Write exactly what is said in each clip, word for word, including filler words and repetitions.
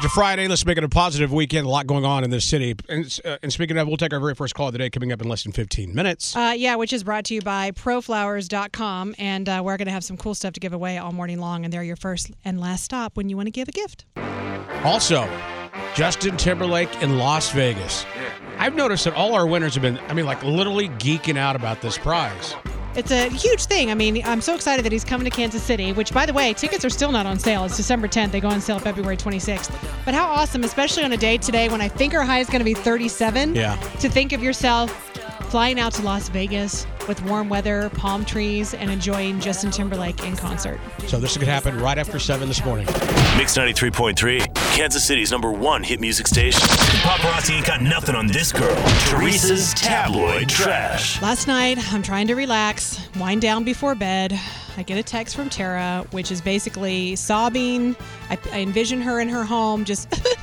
a Friday. Let's make it a positive weekend. A lot going on in this city. And, uh, and speaking of, we'll take our very first call of the day coming up in less than fifteen minutes. Uh, yeah, which is brought to you by pro flowers dot com. And uh, we're going to have some cool stuff to give away all morning long. And they're your first and last stop when you want to give a gift. Also, Justin Timberlake in Las Vegas. I've noticed that all our winners have been, I mean, like literally geeking out about this prize. It's a huge thing. I mean, I'm so excited that he's coming to Kansas City, which, by the way, tickets are still not on sale. It's December tenth. They go on sale February twenty-sixth. But how awesome, especially on a day today when I think our high is going to be thirty-seven, yeah. to think of yourself flying out to Las Vegas with warm weather, palm trees, and enjoying Justin Timberlake in concert. So this is going to happen right after seven this morning. Mix ninety-three point three, Kansas City's number one hit music station. Paparazzi ain't got nothing on this girl. Teresa's tabloid trash. Last night, I'm trying to relax, wind down before bed. I get a text from Tara, which is basically sobbing. I, I envision her in her home just...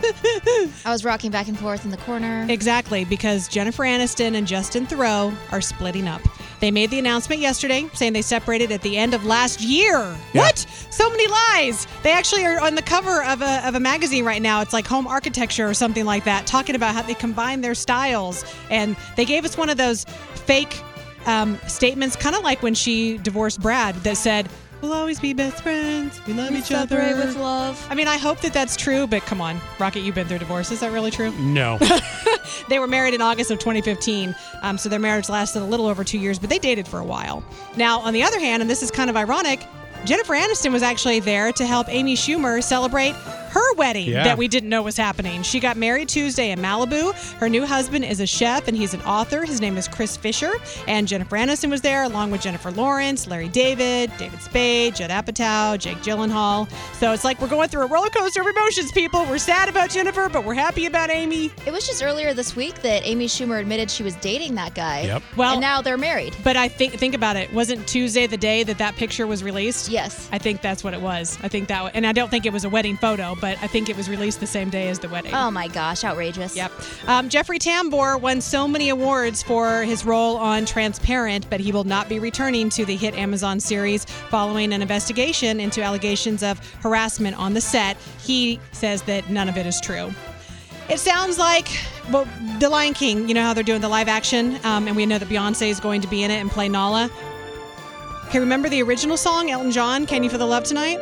I was rocking back and forth in the corner. Exactly, because Jennifer Aniston and Justin Theroux are splitting up. They made the announcement yesterday saying they separated at the end of last year. Yeah. What? So many lies. They actually are on the cover of a, of a magazine right now. It's like Home Architecture or something like that, talking about how they combine their styles. And they gave us one of those fake um, statements, kind of like when she divorced Brad, that said, we'll always be best friends. We love We each other. separate with love. I mean, I hope that that's true, but come on. Rocket, you've been through divorce. Is that really true? No. They were married in August of twenty fifteen, um, so their marriage lasted a little over two years, but they dated for a while. Now, on the other hand, and this is kind of ironic, Jennifer Aniston was actually there to help Amy Schumer celebrate her wedding yeah. that we didn't know was happening. She got married Tuesday in Malibu. Her new husband is a chef, and he's an author. His name is Chris Fisher, and Jennifer Aniston was there along with Jennifer Lawrence, Larry David, David Spade, Judd Apatow, Jake Gyllenhaal. So it's like we're going through a roller coaster of emotions, people. We're sad about Jennifer, but we're happy about Amy. It was just earlier this week that Amy Schumer admitted she was dating that guy. Yep. Well, and now they're married. But I think think about it. Wasn't Tuesday the day that that picture was released? Yes. I think that's what it was. I think that, and I don't think it was a wedding photo, but I think it was released the same day as the wedding. Oh my gosh, outrageous. Yep. Um, Jeffrey Tambor won so many awards for his role on Transparent, but he will not be returning to the hit Amazon series following an investigation into allegations of harassment on the set. He says that none of it is true. It sounds like, well, The Lion King, you know how they're doing the live action, um, and we know that Beyonce is going to be in it and play Nala. Okay, remember the original song, Elton John, Can You Feel the Love Tonight?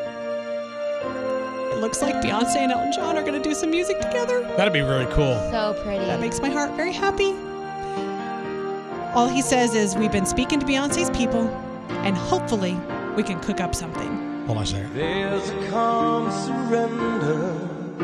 It looks like Beyonce and Elton John are going to do some music together. That'd be really cool. So pretty. That makes my heart very happy. All he says is, we've been speaking to Beyonce's people, and hopefully we can cook up something. Hold on a second. There's a calm surrender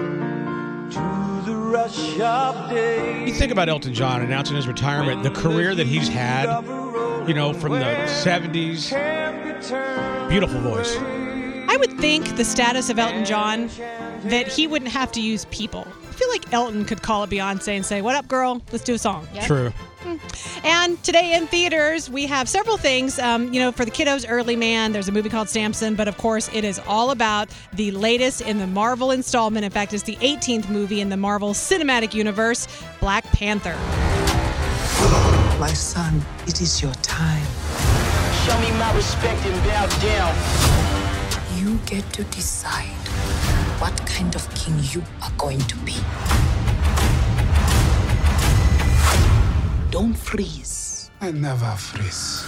to the rush of day. You think about Elton John announcing his retirement, the career that he's had, you know, from the seventies. Beautiful voice. I would think the status of Elton John, that he wouldn't have to use people. I feel like Elton could call up Beyonce and say, what up, girl? Let's do a song. Yep. True. And today in theaters, we have several things. Um, you know, for the kiddos, Early Man, there's a movie called Samson, but of course it is all about the latest in the Marvel installment. In fact, it's the eighteenth movie in the Marvel Cinematic Universe, Black Panther. My son, it is your time. Show me my respect and bow down. You get to decide what kind of king you are going to be. Don't freeze. I never freeze.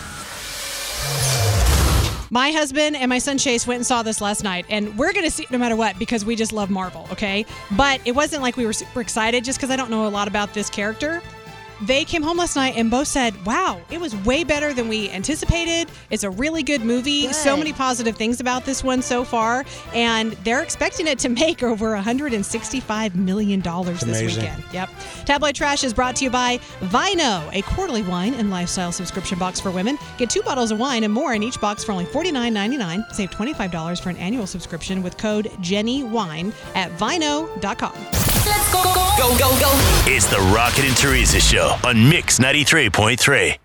My husband and my son Chase went and saw this last night, and we're going to see it no matter what because we just love Marvel, okay? But it wasn't like we were super excited just because I don't know a lot about this character. They came home last night and both said, wow, it was way better than we anticipated. It's a really good movie. Good. So many positive things about this one so far. And they're expecting it to make over one hundred sixty-five million dollars this amazing. weekend. Yep. Tabloid Trash is brought to you by Vino, a quarterly wine and lifestyle subscription box for women. Get two bottles of wine and more in each box for only forty-nine ninety-nine. Save twenty-five dollars for an annual subscription with code JennyWine at vino dot com. Let's go, go, go, go, go. It's the Rocket and Teresa Show on Mix ninety-three point three.